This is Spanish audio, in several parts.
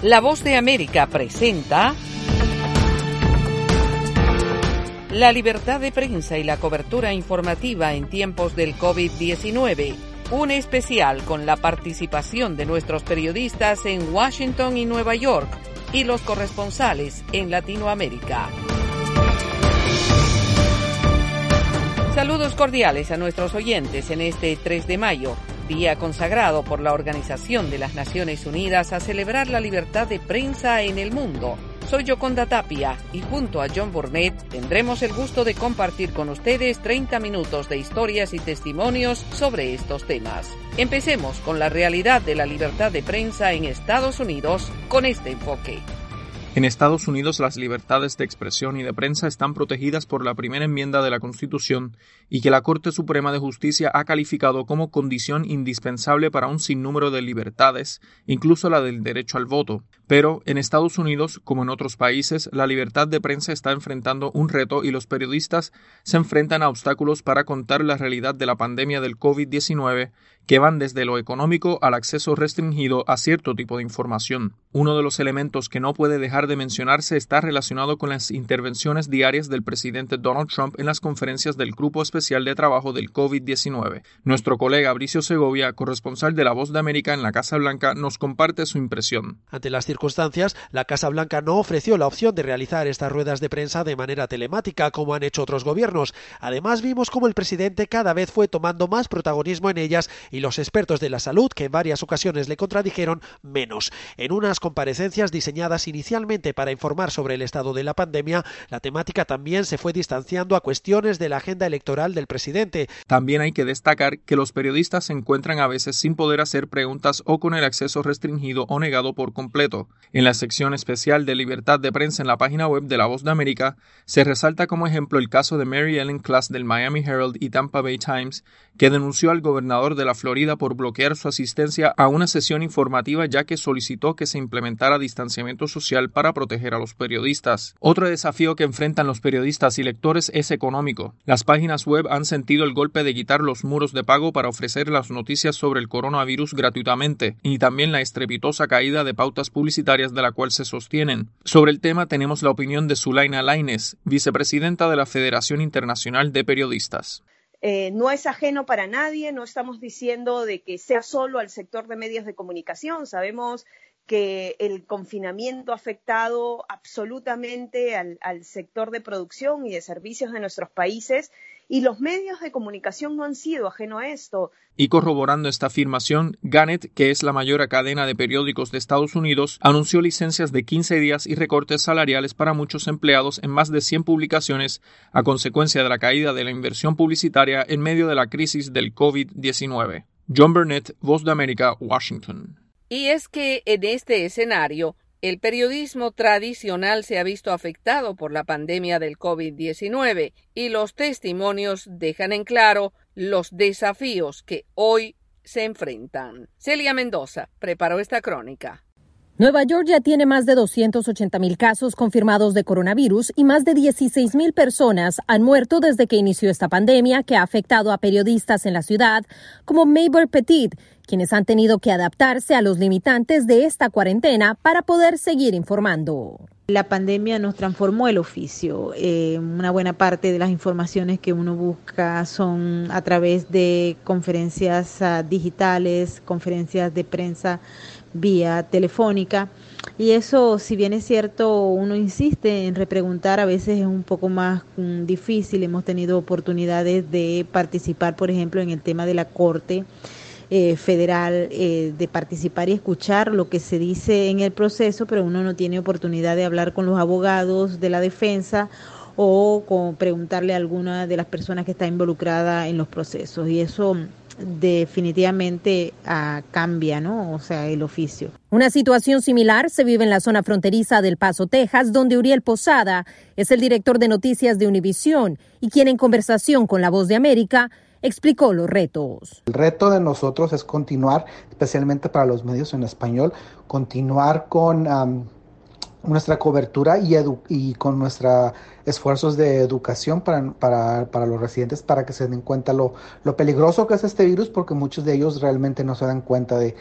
La Voz de América presenta la libertad de prensa y la cobertura informativa en tiempos del COVID-19. Un especial con la participación de nuestros periodistas en Washington y Nueva York y los corresponsales en Latinoamérica. Saludos cordiales a nuestros oyentes en este 3 de mayo, día consagrado por la Organización de las Naciones Unidas a celebrar la libertad de prensa en el mundo. Soy Yoconda Tapia y junto a John Burnett tendremos el gusto de compartir con ustedes 30 minutos de historias y testimonios sobre estos temas. Empecemos con la realidad de la libertad de prensa en Estados Unidos con este enfoque. En Estados Unidos, las libertades de expresión y de prensa están protegidas por la primera enmienda de la Constitución y que la Corte Suprema de Justicia ha calificado como condición indispensable para un sinnúmero de libertades, incluso la del derecho al voto. Pero, en Estados Unidos, como en otros países, la libertad de prensa está enfrentando un reto y los periodistas se enfrentan a obstáculos para contar la realidad de la pandemia del COVID-19, que van desde lo económico al acceso restringido a cierto tipo de información. Uno de los elementos que no puede dejar de mencionarse está relacionado con las intervenciones diarias del presidente Donald Trump en las conferencias del Grupo Especial de Trabajo del COVID-19. Nuestro colega Bricio Segovia, corresponsal de La Voz de América en la Casa Blanca, nos comparte su impresión. Ante las circunstancias, la Casa Blanca no ofreció la opción de realizar estas ruedas de prensa de manera telemática como han hecho otros gobiernos. Además, vimos cómo el presidente cada vez fue tomando más protagonismo en ellas y los expertos de la salud, que en varias ocasiones le contradijeron, menos. En unas comparecencias diseñadas inicialmente para informar sobre el estado de la pandemia, la temática también se fue distanciando a cuestiones de la agenda electoral del presidente. También hay que destacar que los periodistas se encuentran a veces sin poder hacer preguntas o con el acceso restringido o negado por completo. En la sección especial de libertad de prensa en la página web de La Voz de América, se resalta como ejemplo el caso de Mary Ellen Klass del Miami Herald y Tampa Bay Times, que denunció al gobernador de la Florida por bloquear su asistencia a una sesión informativa ya que solicitó que se implementara distanciamiento social para proteger a los periodistas. Otro desafío que enfrentan los periodistas y lectores es económico. Las páginas web han sentido el golpe de quitar los muros de pago para ofrecer las noticias sobre el coronavirus gratuitamente y también la estrepitosa caída de pautas publicitarias de la cual se sostienen. Sobre el tema tenemos la opinión de Zulaina Lainez, vicepresidenta de la Federación Internacional de Periodistas. No es ajeno para nadie, no estamos diciendo de que sea solo al sector de medios de comunicación. Sabemos que el confinamiento ha afectado absolutamente al sector de producción y de servicios de nuestros países y los medios de comunicación no han sido ajeno a esto. Y corroborando esta afirmación, Gannett, que es la mayor cadena de periódicos de Estados Unidos, anunció licencias de 15 días y recortes salariales para muchos empleados en más de 100 publicaciones a consecuencia de la caída de la inversión publicitaria en medio de la crisis del COVID-19. John Burnett, Voz de América, Washington. Y es que en este escenario, el periodismo tradicional se ha visto afectado por la pandemia del COVID-19 y los testimonios dejan en claro los desafíos que hoy se enfrentan. Celia Mendoza preparó esta crónica. Nueva York ya tiene más de 280,000 casos confirmados de coronavirus y más de 16,000 personas han muerto desde que inició esta pandemia que ha afectado a periodistas en la ciudad como Mabel Petit, quienes han tenido que adaptarse a los limitantes de esta cuarentena para poder seguir informando. La pandemia nos transformó el oficio. Una buena parte de las informaciones que uno busca son a través de conferencias digitales, conferencias de prensa vía telefónica. Y eso, si bien es cierto, uno insiste en repreguntar, a veces es un poco más difícil. Hemos tenido oportunidades de participar, por ejemplo, en el tema de la Corte Federal, de participar y escuchar lo que se dice en el proceso, pero uno no tiene oportunidad de hablar con los abogados de la defensa o con preguntarle a alguna de las personas que está involucrada en los procesos. Y eso definitivamente cambia, ¿no? O sea, el oficio. Una situación similar se vive en la zona fronteriza del Paso, Texas, donde Uriel Posada es el director de noticias de Univisión y quien en conversación con La Voz de América explicó los retos. El reto de nosotros es continuar, especialmente para los medios en español, continuar con nuestra cobertura y con nuestros esfuerzos de educación para los residentes, para que se den cuenta lo peligroso que es este virus, porque muchos de ellos realmente no se dan cuenta de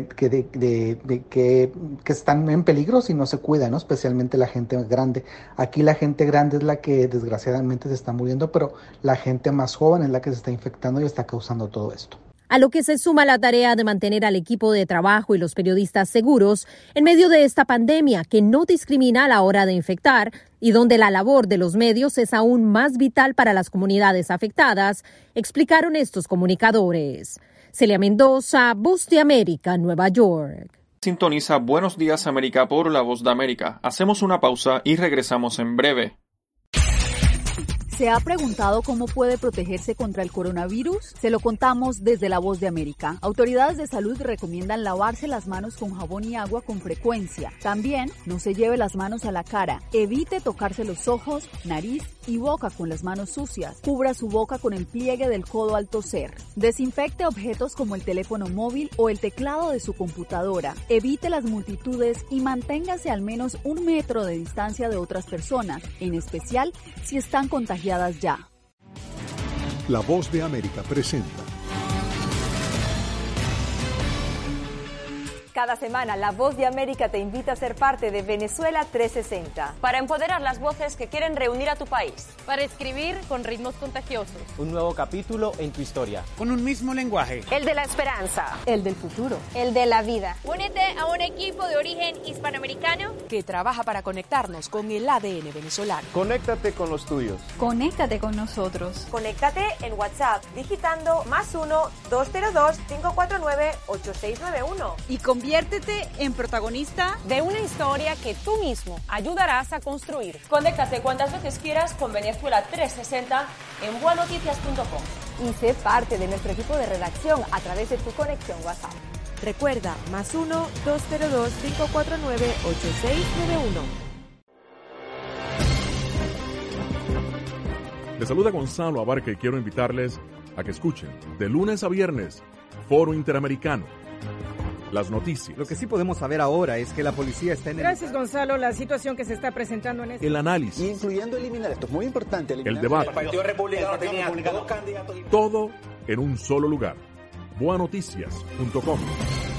que están en peligro si no se cuidan, ¿no? Especialmente la gente grande. Aquí la gente grande es la que desgraciadamente se está muriendo, pero la gente más joven es la que se está infectando y está causando todo esto. A lo que se suma la tarea de mantener al equipo de trabajo y los periodistas seguros en medio de esta pandemia que no discrimina a la hora de infectar y donde la labor de los medios es aún más vital para las comunidades afectadas, explicaron estos comunicadores. Celia Mendoza, Voz de América, Nueva York. Sintoniza Buenos Días América por La Voz de América. Hacemos una pausa y regresamos en breve. ¿Se ha preguntado cómo puede protegerse contra el coronavirus? Se lo contamos desde La Voz de América. Autoridades de salud recomiendan lavarse las manos con jabón y agua con frecuencia. También no se lleve las manos a la cara. Evite tocarse los ojos, nariz y boca con las manos sucias. Cubra su boca con el pliegue del codo al toser. Desinfecte objetos como el teléfono móvil o el teclado de su computadora. Evite las multitudes y manténgase al menos 1 metro de distancia de otras personas, en especial si están contagiadas ya. La Voz de América presenta. Cada semana, La Voz de América te invita a ser parte de Venezuela 360. Para empoderar las voces que quieren reunir a tu país. Para escribir con ritmos contagiosos. Un nuevo capítulo en tu historia. Con un mismo lenguaje. El de la esperanza. El del futuro. El de la vida. Únete a un equipo de origen hispanoamericano que trabaja para conectarnos con el ADN venezolano. Conéctate con los tuyos. Conéctate con nosotros. Conéctate en WhatsApp digitando +1 202 549 8691. Y conviértete en protagonista de una historia que tú mismo ayudarás a construir. Conéctate cuantas veces quieras con Venezuela 360 en buenoticias.com. Y sé parte de nuestro equipo de redacción a través de tu conexión WhatsApp. Recuerda, +1 202 549 8691. Les saluda Gonzalo Abarca y quiero invitarles a que escuchen de lunes a viernes Foro Interamericano. Las noticias. Lo que sí podemos saber ahora es que la policía está en Gracias, Gonzalo. La situación que se está presentando en el análisis. Incluyendo eliminar, esto es muy importante. El debate. El Partido Republicano tenía dos candidatos. Todo en un solo lugar. Buenoticias.com.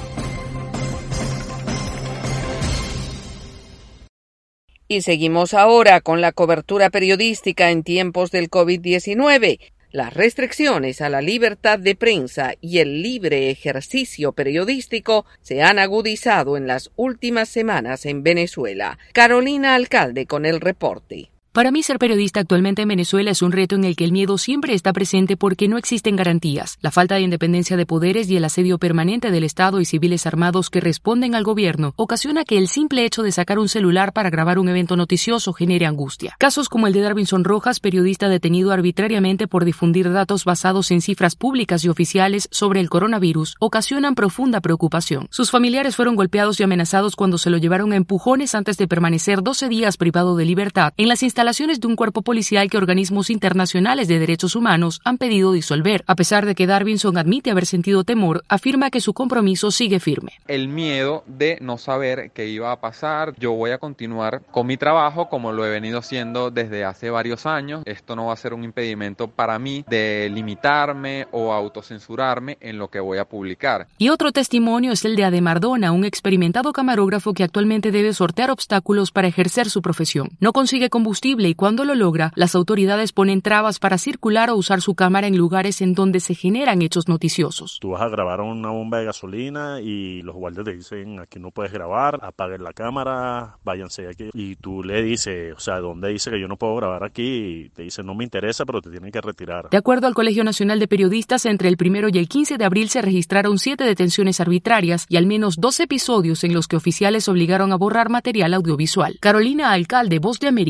Y seguimos ahora con la cobertura periodística en tiempos del COVID-19. Las restricciones a la libertad de prensa y el libre ejercicio periodístico se han agudizado en las últimas semanas en Venezuela. Carolina Alcalde con el reporte. Para mí, ser periodista actualmente en Venezuela es un reto en el que el miedo siempre está presente porque no existen garantías. La falta de independencia de poderes y el asedio permanente del Estado y civiles armados que responden al gobierno ocasiona que el simple hecho de sacar un celular para grabar un evento noticioso genere angustia. Casos como el de Darvinson Rojas, periodista detenido arbitrariamente por difundir datos basados en cifras públicas y oficiales sobre el coronavirus, ocasionan profunda preocupación. Sus familiares fueron golpeados y amenazados cuando se lo llevaron a empujones antes de permanecer 12 días privado de libertad en las instalaciones de un cuerpo policial que organismos internacionales de derechos humanos han pedido disolver. A pesar de que Darvinson admite haber sentido temor, afirma que su compromiso sigue firme. El miedo de no saber qué iba a pasar. Yo voy a continuar con mi trabajo como lo he venido haciendo desde hace varios años. Esto no va a ser un impedimento para mí de limitarme o autocensurarme en lo que voy a publicar. Y otro testimonio es el de Ademardona, un experimentado camarógrafo que actualmente debe sortear obstáculos para ejercer su profesión. No consigue combustible y cuando lo logra, las autoridades ponen trabas para circular o usar su cámara en lugares en donde se generan hechos noticiosos. Tú vas a grabar una bomba de gasolina y los guardias te dicen, aquí no puedes grabar, apaguen la cámara, váyanse de aquí. Y tú le dices, o sea, ¿dónde dice que yo no puedo grabar aquí? Y te dice, no me interesa, pero te tienen que retirar. De acuerdo al Colegio Nacional de Periodistas, entre el 1 y el 15 de abril se registraron 7 detenciones arbitrarias y al menos 2 episodios en los que oficiales obligaron a borrar material audiovisual. Carolina Alcalde, Voz de América, Caracas.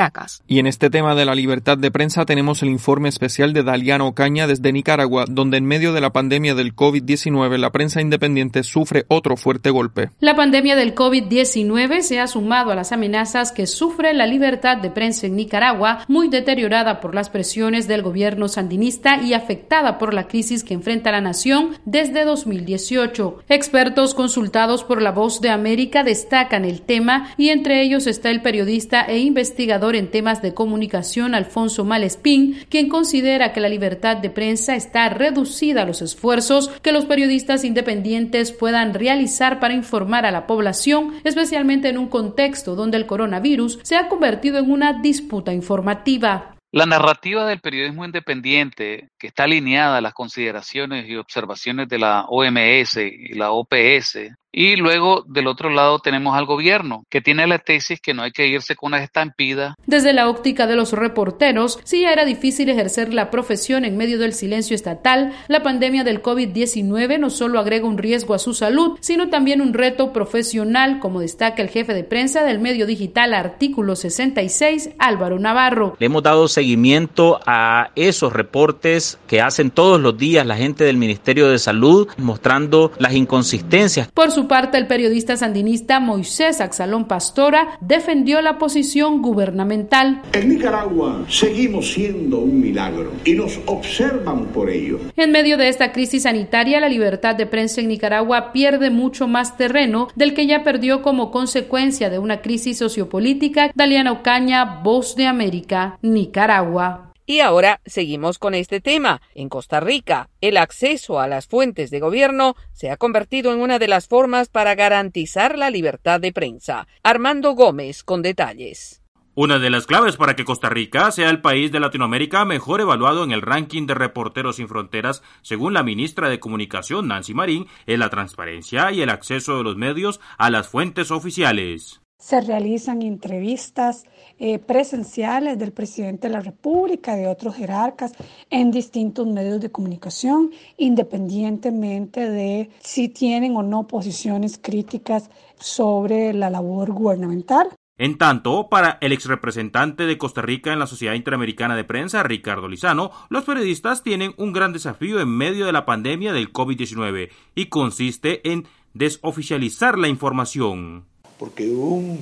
Caracas. Y en este tema de la libertad de prensa tenemos el informe especial de Daliana Ocaña desde Nicaragua, donde en medio de la pandemia del COVID-19 la prensa independiente sufre otro fuerte golpe. La pandemia del COVID-19 se ha sumado a las amenazas que sufre la libertad de prensa en Nicaragua, muy deteriorada por las presiones del gobierno sandinista y afectada por la crisis que enfrenta la nación desde 2018. Expertos consultados por La Voz de América destacan el tema y entre ellos está el periodista e investigador en temas de comunicación Alfonso Malespín, quien considera que la libertad de prensa está reducida a los esfuerzos que los periodistas independientes puedan realizar para informar a la población, especialmente en un contexto donde el coronavirus se ha convertido en una disputa informativa. La narrativa del periodismo independiente, que está alineada a las consideraciones y observaciones de la OMS y la OPS, y luego del otro lado tenemos al gobierno, que tiene la tesis que no hay que irse con una estampida. Desde la óptica de los reporteros, sí era difícil ejercer la profesión en medio del silencio estatal. La pandemia del COVID-19 no solo agrega un riesgo a su salud, sino también un reto profesional, como destaca el jefe de prensa del medio digital Artículo 66, Álvaro Navarro. Le hemos dado seguimiento a esos reportes que hacen todos los días la gente del Ministerio de Salud, mostrando las inconsistencias. Por su parte, el periodista sandinista Moisés Axalón Pastora defendió la posición gubernamental. En Nicaragua seguimos siendo un milagro y nos observan por ello. En medio de esta crisis sanitaria, la libertad de prensa en Nicaragua pierde mucho más terreno del que ya perdió como consecuencia de una crisis sociopolítica. Daliana Ocaña, Voz de América, Nicaragua. Y ahora seguimos con este tema. En Costa Rica, el acceso a las fuentes de gobierno se ha convertido en una de las formas para garantizar la libertad de prensa. Armando Gómez con detalles. Una de las claves para que Costa Rica sea el país de Latinoamérica mejor evaluado en el ranking de Reporteros Sin Fronteras, según la ministra de Comunicación, Nancy Marín, es la transparencia y el acceso de los medios a las fuentes oficiales. Se realizan entrevistas presenciales del presidente de la República, de otros jerarcas, en distintos medios de comunicación, independientemente de si tienen o no posiciones críticas sobre la labor gubernamental. En tanto, para el exrepresentante de Costa Rica en la Sociedad Interamericana de Prensa, Ricardo Lizano, los periodistas tienen un gran desafío en medio de la pandemia del COVID-19 y consiste en desoficializar la información. Porque un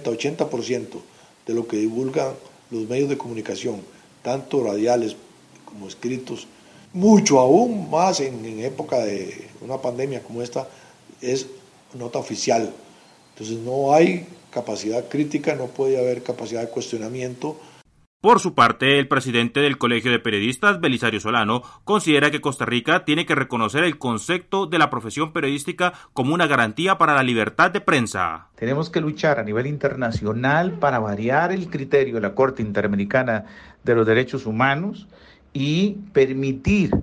70-80% de lo que divulgan los medios de comunicación, tanto radiales como escritos, mucho aún más en época de una pandemia como esta, es nota oficial. Entonces no hay capacidad crítica, no puede haber capacidad de cuestionamiento. Por su parte, el presidente del Colegio de Periodistas, Belisario Solano, considera que Costa Rica tiene que reconocer el concepto de la profesión periodística como una garantía para la libertad de prensa. Tenemos que luchar a nivel internacional para variar el criterio de la Corte Interamericana de los Derechos Humanos y permitir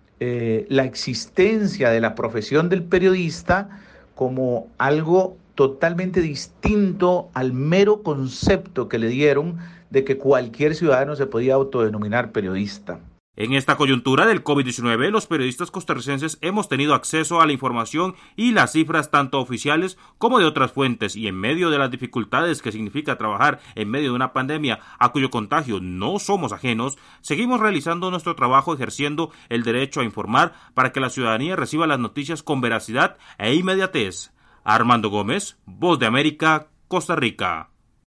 la existencia de la profesión del periodista como algo totalmente distinto al mero concepto que le dieron de que cualquier ciudadano se podía autodenominar periodista. En esta coyuntura del COVID-19, los periodistas costarricenses hemos tenido acceso a la información y las cifras tanto oficiales como de otras fuentes, y en medio de las dificultades que significa trabajar en medio de una pandemia a cuyo contagio no somos ajenos, seguimos realizando nuestro trabajo ejerciendo el derecho a informar para que la ciudadanía reciba las noticias con veracidad e inmediatez. Armando Gómez, Voz de América, Costa Rica.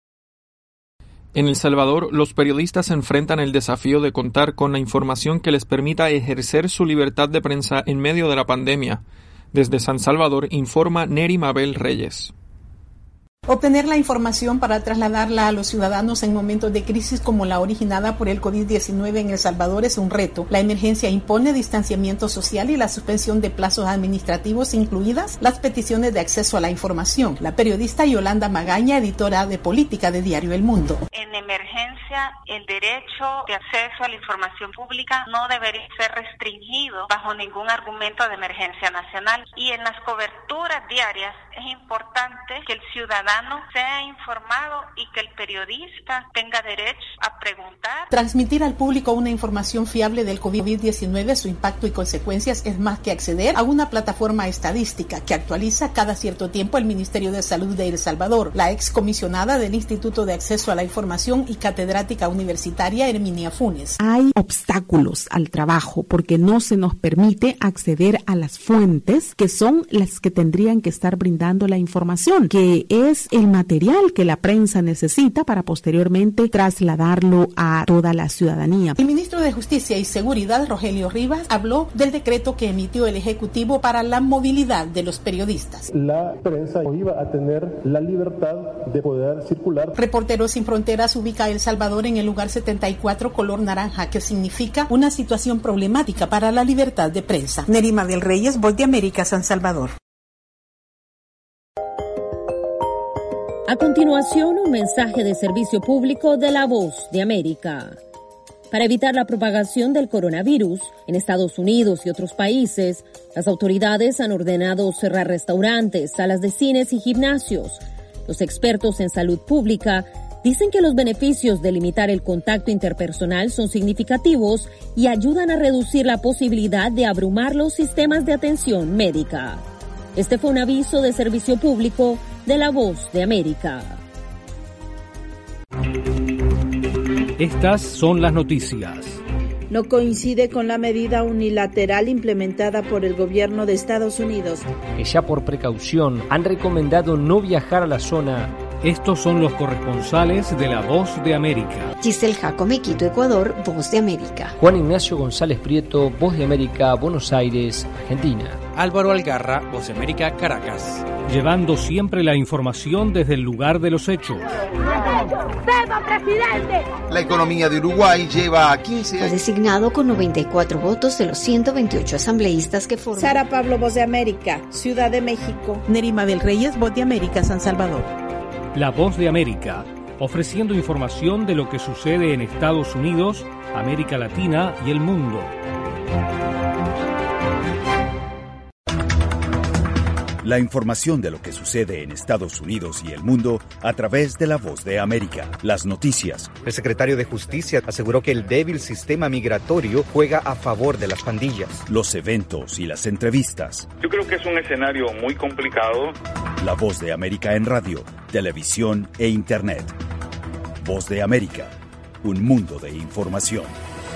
En El Salvador, los periodistas enfrentan el desafío de contar con la información que les permita ejercer su libertad de prensa en medio de la pandemia. Desde San Salvador informa Neri Mabel Reyes. Obtener la información para trasladarla a los ciudadanos en momentos de crisis como la originada por el COVID-19 en El Salvador es un reto. La emergencia impone distanciamiento social y la suspensión de plazos administrativos, incluidas las peticiones de acceso a la información. La periodista Yolanda Magaña, editora de política de Diario El Mundo. En emergencia democracia, el derecho de acceso a la información pública no debería ser restringido bajo ningún argumento de emergencia nacional. Y en las coberturas diarias es importante que el ciudadano sea informado y que el periodista tenga derecho a preguntar. Transmitir al público una información fiable del COVID-19, su impacto y consecuencias es más que acceder a una plataforma estadística que actualiza cada cierto tiempo el Ministerio de Salud de El Salvador. La excomisionada del Instituto de Acceso a la Información y catedrática universitaria Herminia Funes. Hay obstáculos al trabajo porque no se nos permite acceder a las fuentes que son las que tendrían que estar brindando la información, que es el material que la prensa necesita para posteriormente trasladarlo a toda la ciudadanía. El ministro de Justicia y Seguridad, Rogelio Rivas, habló del decreto que emitió el Ejecutivo para la movilidad de los periodistas. La prensa iba a tener la libertad de poder circular. Reporteros Sin Fronteras ubica a El Salvador en el lugar 74 color naranja, que significa una situación problemática para la libertad de prensa. Nerima del Reyes, Voz de América, San Salvador. A continuación, un mensaje de servicio público de La Voz de América. Para evitar la propagación del coronavirus en Estados Unidos y otros países, las autoridades han ordenado cerrar restaurantes, salas de cines y gimnasios. Los expertos en salud pública dicen que los beneficios de limitar el contacto interpersonal son significativos y ayudan a reducir la posibilidad de abrumar los sistemas de atención médica. Este fue un aviso de servicio público de La Voz de América. Estas son las noticias. No coincide con la medida unilateral implementada por el gobierno de Estados Unidos, que ya por precaución han recomendado no viajar a la zona. Estos son los corresponsales de La Voz de América. Giselle Jacome, Quito, Ecuador, Voz de América. Juan Ignacio González Prieto, Voz de América, Buenos Aires, Argentina. Álvaro Algarra, Voz de América, Caracas. Llevando siempre la información desde el lugar de los hechos. ¡Viva, presidente! La economía de Uruguay lleva 15 años. Fue designado con 94 votos de los 128 asambleístas que forman. Sara Pablo, Voz de América, Ciudad de México. Nerima del Reyes, Voz de América, San Salvador. La Voz de América, ofreciendo información de lo que sucede en Estados Unidos, América Latina y el mundo. La información de lo que sucede en Estados Unidos y el mundo a través de La Voz de América. Las noticias. El secretario de Justicia aseguró que el débil sistema migratorio juega a favor de las pandillas. Los eventos y las entrevistas. Yo creo que es un escenario muy complicado. La Voz de América en radio, televisión e internet. Voz de América, un mundo de información.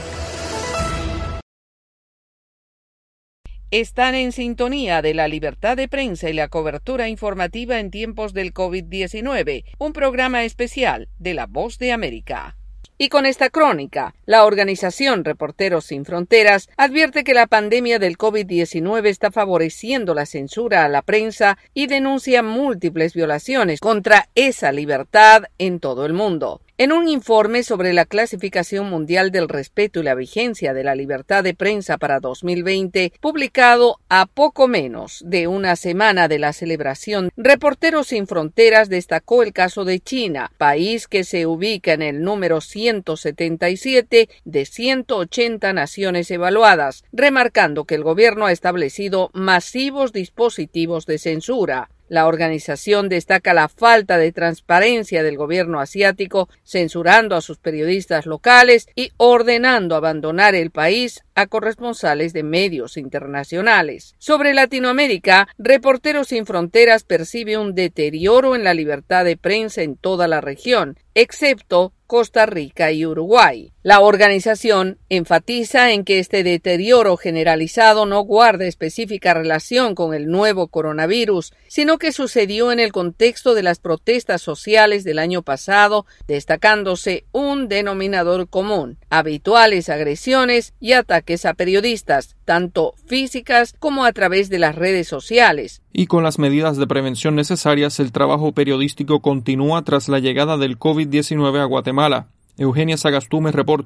Están en sintonía de la libertad de prensa y la cobertura informativa en tiempos del COVID-19, un programa especial de La Voz de América. Y con esta crónica, la organización Reporteros Sin Fronteras advierte que la pandemia del COVID-19 está favoreciendo la censura a la prensa y denuncia múltiples violaciones contra esa libertad en todo el mundo. En un informe sobre la clasificación mundial del respeto y la vigencia de la libertad de prensa para 2020, publicado a poco menos de una semana de la celebración, Reporteros Sin Fronteras destacó el caso de China, país que se ubica en el número 177 de 180 naciones evaluadas, remarcando que el gobierno ha establecido masivos dispositivos de censura. La organización destaca la falta de transparencia del gobierno asiático, censurando a sus periodistas locales y ordenando abandonar el país a corresponsales de medios internacionales. Sobre Latinoamérica, Reporteros Sin Fronteras percibe un deterioro en la libertad de prensa en toda la región, excepto Costa Rica y Uruguay. La organización enfatiza en que este deterioro generalizado no guarda específica relación con el nuevo coronavirus, sino que sucedió en el contexto de las protestas sociales del año pasado, destacándose un denominador común: habituales agresiones y ataques a periodistas, tanto físicas como a través de las redes sociales. Y con las medidas de prevención necesarias, el trabajo periodístico continúa tras la llegada del COVID-19 a Guatemala. Eugenia Sagastume reporta.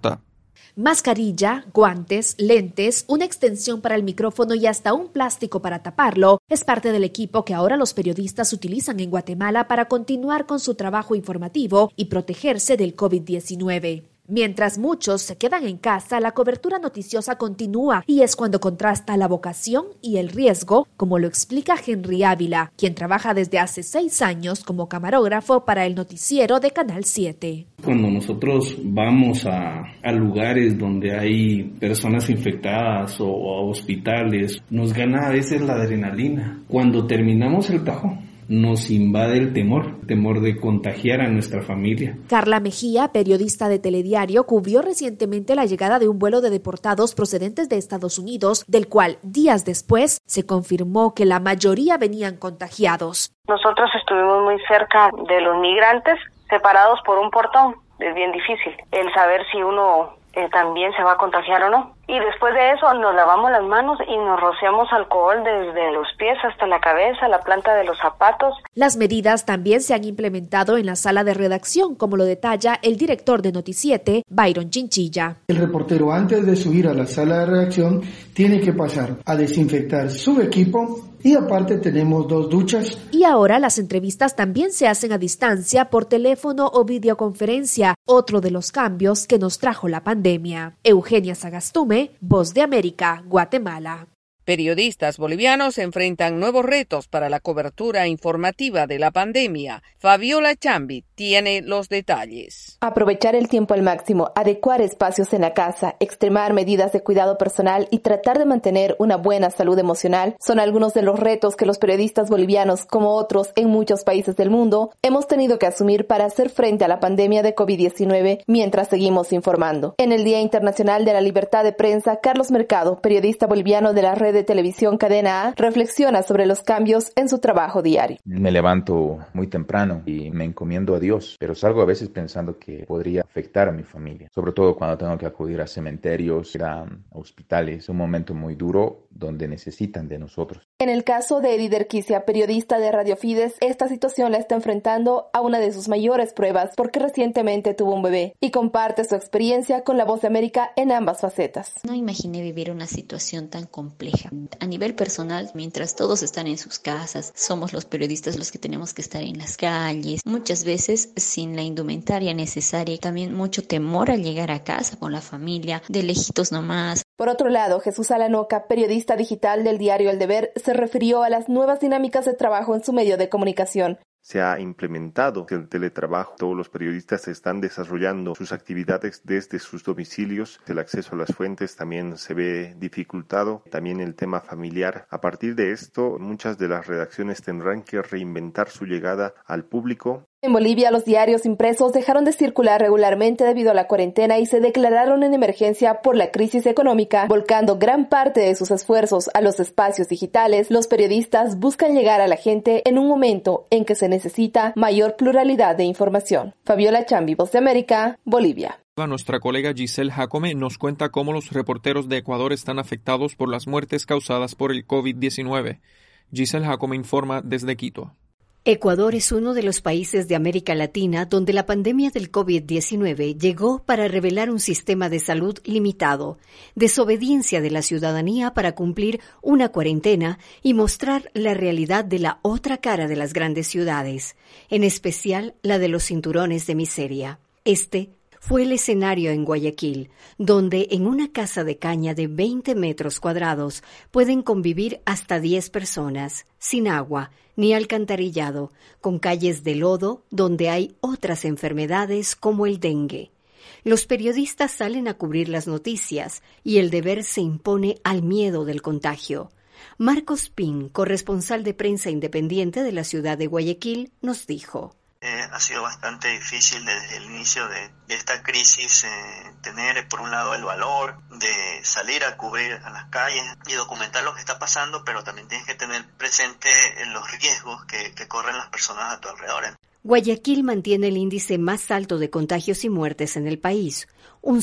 Mascarilla, guantes, lentes, una extensión para el micrófono y hasta un plástico para taparlo es parte del equipo que ahora los periodistas utilizan en Guatemala para continuar con su trabajo informativo y protegerse del COVID-19. Mientras muchos se quedan en casa, la cobertura noticiosa continúa y es cuando contrasta la vocación y el riesgo, como lo explica Henry Ávila, quien trabaja desde hace 6 años como camarógrafo para el noticiero de Canal 7. Cuando nosotros vamos a lugares donde hay personas infectadas o a hospitales, nos gana a veces la adrenalina. Cuando terminamos el trabajo, nos invade el temor de contagiar a nuestra familia. Carla Mejía, periodista de Telediario, cubrió recientemente la llegada de un vuelo de deportados procedentes de Estados Unidos, del cual días después se confirmó que la mayoría venían contagiados. Nosotros estuvimos muy cerca de los migrantes, separados por un portón. Es bien difícil el saber si uno también se va a contagiar o no. Y después de eso nos lavamos las manos y nos rociamos alcohol desde los pies hasta la cabeza, la planta de los zapatos. Las medidas también se han implementado en la sala de redacción, como lo detalla el director de Noti7, Byron Chinchilla. El reportero, antes de subir a la sala de redacción, tiene que pasar a desinfectar su equipo. Y aparte tenemos 2 duchas. Y ahora las entrevistas también se hacen a distancia por teléfono o videoconferencia, otro de los cambios que nos trajo la pandemia. Eugenia Sagastume, Voz de América, Guatemala. Periodistas bolivianos enfrentan nuevos retos para la cobertura informativa de la pandemia. Fabiola Chambi tiene los detalles. Aprovechar el tiempo al máximo, adecuar espacios en la casa, extremar medidas de cuidado personal y tratar de mantener una buena salud emocional son algunos de los retos que los periodistas bolivianos, como otros en muchos países del mundo, hemos tenido que asumir para hacer frente a la pandemia de COVID-19 mientras seguimos informando. En el Día Internacional de la Libertad de Prensa, Carlos Mercado, periodista boliviano de la red de televisión Cadena A, reflexiona sobre los cambios en su trabajo diario. Me levanto muy temprano y me encomiendo a Dios, pero salgo a veces pensando que podría afectar a mi familia, sobre todo cuando tengo que acudir a cementerios, ir a hospitales. Es un momento muy duro donde necesitan de nosotros. En el caso de Eddie Derquicia, periodista de Radio Fides, esta situación la está enfrentando a una de sus mayores pruebas porque recientemente tuvo un bebé y comparte su experiencia con La Voz de América en ambas facetas. No imaginé vivir una situación tan compleja. A nivel personal, mientras todos están en sus casas, somos los periodistas los que tenemos que estar en las calles, muchas veces sin la indumentaria necesaria, también mucho temor al llegar a casa con la familia, de lejitos nomás. Por otro lado, Jesús Alanoca, periodista digital del diario El Deber, se refirió a las nuevas dinámicas de trabajo en su medio de comunicación. Se ha implementado el teletrabajo. Todos los periodistas están desarrollando sus actividades desde sus domicilios. El acceso a las fuentes también se ve dificultado. También el tema familiar. A partir de esto, muchas de las redacciones tendrán que reinventar su llegada al público. En Bolivia, los diarios impresos dejaron de circular regularmente debido a la cuarentena y se declararon en emergencia por la crisis económica. Volcando gran parte de sus esfuerzos a los espacios digitales, los periodistas buscan llegar a la gente en un momento en que se necesita mayor pluralidad de información. Fabiola Chambi, Voz de América, Bolivia. Nuestra colega Giselle Jacome nos cuenta cómo los reporteros de Ecuador están afectados por las muertes causadas por el COVID-19. Giselle Jacome informa desde Quito. Ecuador es uno de los países de América Latina donde la pandemia del COVID-19 llegó para revelar un sistema de salud limitado, desobediencia de la ciudadanía para cumplir una cuarentena y mostrar la realidad de la otra cara de las grandes ciudades, en especial la de los cinturones de miseria. Este fue el escenario en Guayaquil, donde en una casa de caña de 20 metros cuadrados pueden convivir hasta 10 personas, sin agua ni alcantarillado, con calles de lodo donde hay otras enfermedades como el dengue. Los periodistas salen a cubrir las noticias y el deber se impone al miedo del contagio. Marcos Pin, corresponsal de prensa independiente de la ciudad de Guayaquil, nos dijo: ha sido bastante difícil desde el inicio de esta crisis tener por un lado el valor de salir a cubrir a las calles y documentar lo que está pasando, pero también tienes que tener presente los riesgos que corren las personas a tu alrededor. Guayaquil mantiene el índice más alto de contagios y muertes en el país, un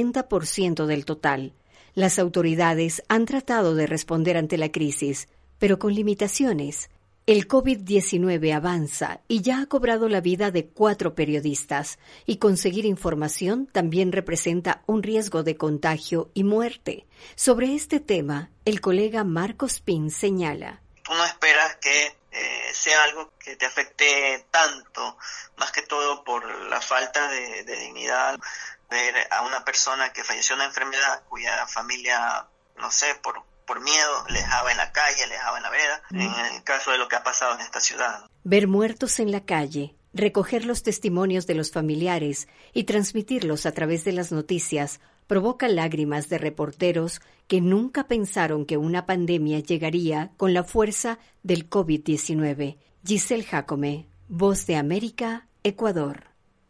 70% del total. Las autoridades han tratado de responder ante la crisis, pero con limitaciones. El COVID-19 avanza y ya ha cobrado la vida de 4 periodistas, y conseguir información también representa un riesgo de contagio y muerte. Sobre este tema, el colega Marcos Pin señala: tú no esperas que sea algo que te afecte tanto, más que todo por la falta de dignidad. Ver a una persona que falleció de una enfermedad cuya familia, no sé, por miedo le dejaba en la calle, le dejaba en la vereda, en el caso de lo que ha pasado en esta ciudad. Ver muertos en la calle, recoger los testimonios de los familiares y transmitirlos a través de las noticias provoca lágrimas de reporteros que nunca pensaron que una pandemia llegaría con la fuerza del COVID-19. Giselle Jacome, Voz de América, Ecuador.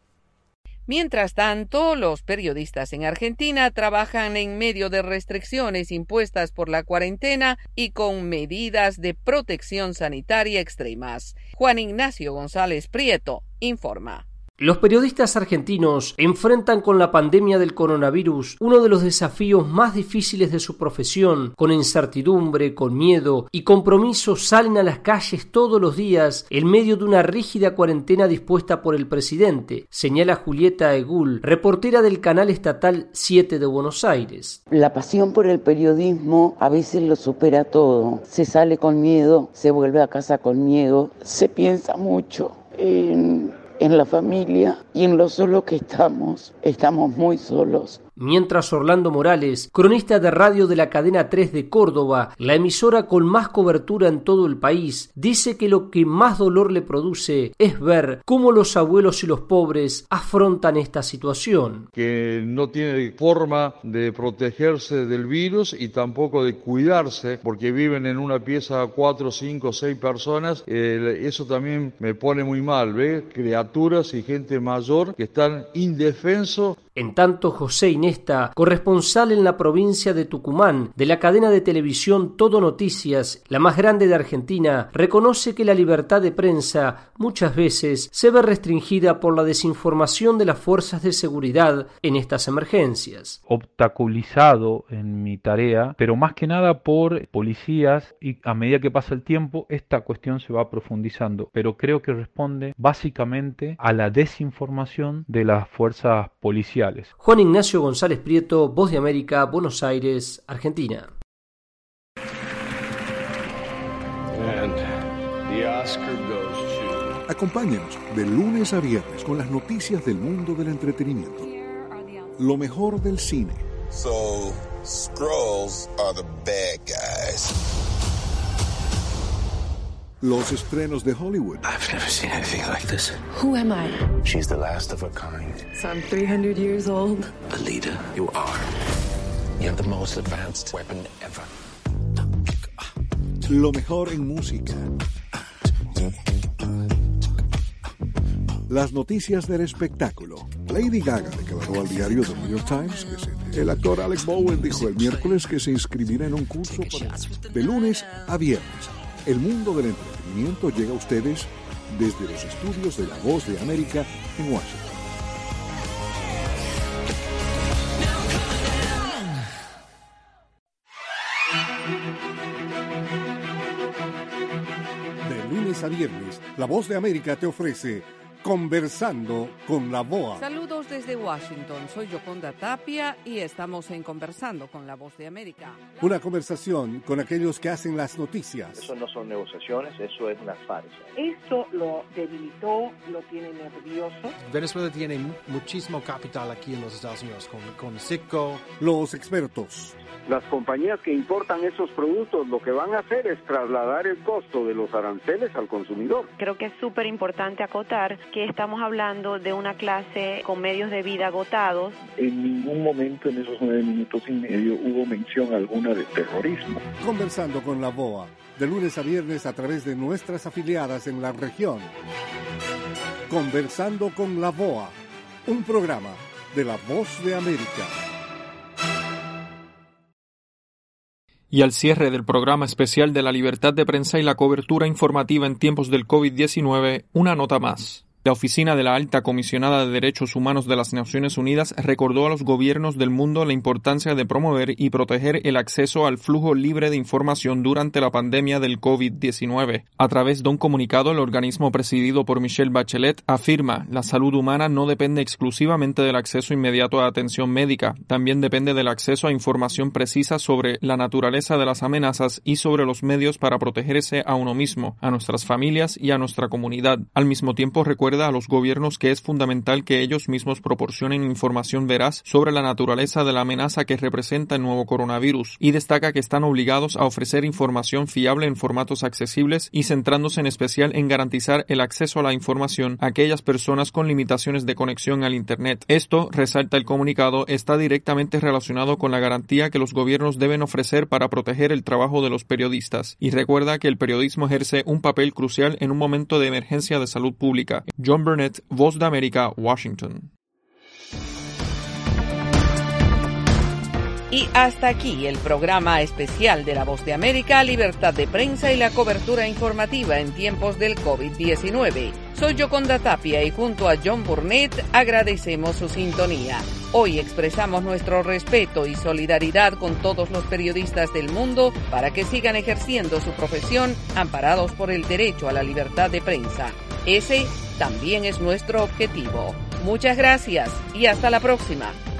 Mientras tanto, los periodistas en Argentina trabajan en medio de restricciones impuestas por la cuarentena y con medidas de protección sanitaria extremas. Juan Ignacio González Prieto informa. Los periodistas argentinos enfrentan con la pandemia del coronavirus uno de los desafíos más difíciles de su profesión. Con incertidumbre, con miedo y compromiso salen a las calles todos los días en medio de una rígida cuarentena dispuesta por el presidente, señala Julieta Egul, reportera del canal estatal 7 de Buenos Aires. La pasión por el periodismo a veces lo supera todo. Se sale con miedo, se vuelve a casa con miedo, se piensa mucho en la familia y en lo solo que estamos muy solos. Mientras Orlando Morales, cronista de radio de la cadena 3 de Córdoba, la emisora con más cobertura en todo el país, dice que lo que más dolor le produce es ver cómo los abuelos y los pobres afrontan esta situación. Que no tiene forma de protegerse del virus y tampoco de cuidarse porque viven en una pieza 4, 5, 6 personas. Eso también me pone muy mal, ¿ve? Criaturas y gente mayor que están indefensos. En tanto, José Inesta, corresponsal en la provincia de Tucumán de la cadena de televisión Todo Noticias, la más grande de Argentina, reconoce que la libertad de prensa muchas veces se ve restringida por la desinformación de las fuerzas de seguridad en estas emergencias. Obstaculizado en mi tarea, pero más que nada por policías, y a medida que pasa el tiempo esta cuestión se va profundizando, pero creo que responde básicamente a la desinformación de las fuerzas policiales. Juan Ignacio González Prieto, Voz de América, Buenos Aires, Argentina. Acompáñenos de lunes a viernes con las noticias del mundo del entretenimiento. Lo mejor del cine. So, Skrulls are the bad guys. Los estrenos de Hollywood. I've never seen anything like this. Who am I? She's the last of her kind. So I'm 300 years old. A leader, you are. You have the most advanced weapon ever. Lo mejor en música. Las noticias del espectáculo. Lady Gaga declaró al diario The New York Times que el actor Alec Bowen dijo el miércoles que se inscribirá en un curso de lunes a viernes. El mundo del entretenimiento llega a ustedes desde los estudios de La Voz de América en Washington. De lunes a viernes, La Voz de América te ofrece Conversando con la VOA. Saludos desde Washington, soy Yoconda Tapia y estamos en Conversando con la Voz de América. Una conversación con aquellos que hacen las noticias. Eso no son negociaciones, eso es una farsa. Esto lo debilitó, lo tiene nervioso. Venezuela tiene muchísimo capital aquí en los Estados Unidos, con Citgo. Los expertos. Las compañías que importan esos productos lo que van a hacer es trasladar el costo de los aranceles al consumidor. Creo que es súper importante acotar que estamos hablando de una clase con medios de vida agotados. En ningún momento en esos 9 minutos y medio hubo mención alguna de terrorismo. Conversando con la VOA, de lunes a viernes a través de nuestras afiliadas en la región. Conversando con la VOA, un programa de La Voz de América. Y al cierre del programa especial de la libertad de prensa y la cobertura informativa en tiempos del COVID-19, una nota más. La Oficina de la Alta Comisionada de Derechos Humanos de las Naciones Unidas recordó a los gobiernos del mundo la importancia de promover y proteger el acceso al flujo libre de información durante la pandemia del COVID-19. A través de un comunicado, el organismo presidido por Michelle Bachelet afirma: la salud humana no depende exclusivamente del acceso inmediato a atención médica, también depende del acceso a información precisa sobre la naturaleza de las amenazas y sobre los medios para protegerse a uno mismo, a nuestras familias y a nuestra comunidad. Al mismo tiempo, recuerda a los gobiernos que es fundamental que ellos mismos proporcionen información veraz sobre la naturaleza de la amenaza que representa el nuevo coronavirus, y destaca que están obligados a ofrecer información fiable en formatos accesibles y centrándose en especial en garantizar el acceso a la información a aquellas personas con limitaciones de conexión al Internet. Esto, resalta el comunicado, está directamente relacionado con la garantía que los gobiernos deben ofrecer para proteger el trabajo de los periodistas, y recuerda que el periodismo ejerce un papel crucial en un momento de emergencia de salud pública. John Burnett, Voz de América, Washington. Y hasta aquí el programa especial de La Voz de América, Libertad de Prensa y la cobertura informativa en tiempos del COVID-19. Soy Yoconda Tapia y junto a John Burnett agradecemos su sintonía. Hoy expresamos nuestro respeto y solidaridad con todos los periodistas del mundo para que sigan ejerciendo su profesión amparados por el derecho a la libertad de prensa. Ese también es nuestro objetivo. Muchas gracias y hasta la próxima.